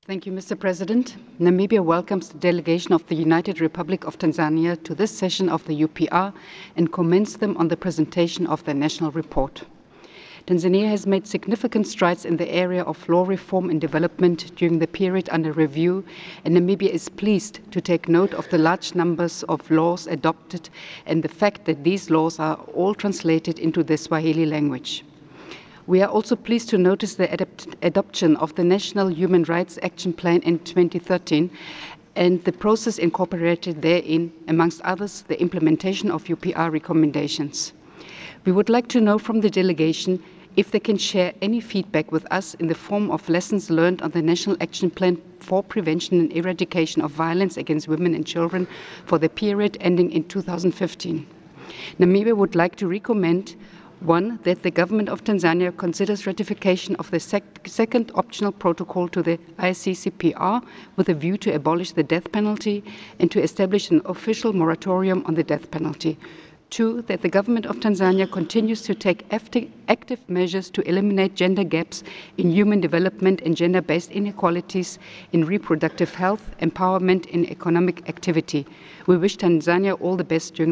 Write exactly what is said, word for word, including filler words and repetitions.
Thank you, Mister President. Namibia welcomes the delegation of the United Republic of Tanzania to this session of the U P R and commends them on the presentation of their national report. Tanzania has made significant strides in the area of law reform and development during the period under review, and Namibia is pleased to take note of the large numbers of laws adopted and the fact that these laws are all translated into the Swahili language. We are also pleased to notice the adapt adoption of the National Human Rights Action Plan in twenty thirteen and the process incorporated therein, amongst others, the implementation of U P R recommendations. We would like to know from the delegation if they can share any feedback with us in the form of lessons learned on the National Action Plan for Prevention and Eradication of Violence against Women and Children for the period ending in two thousand fifteen. Namibia would like to recommend One, that the government of Tanzania considers ratification of the sec second optional protocol to the I C C P R with a view to abolish the death penalty and to establish an official moratorium on the death penalty. Two, that the government of Tanzania continues to take active measures to eliminate gender gaps in human development and gender-based inequalities in reproductive health, empowerment, and economic activity. We wish Tanzania all the best during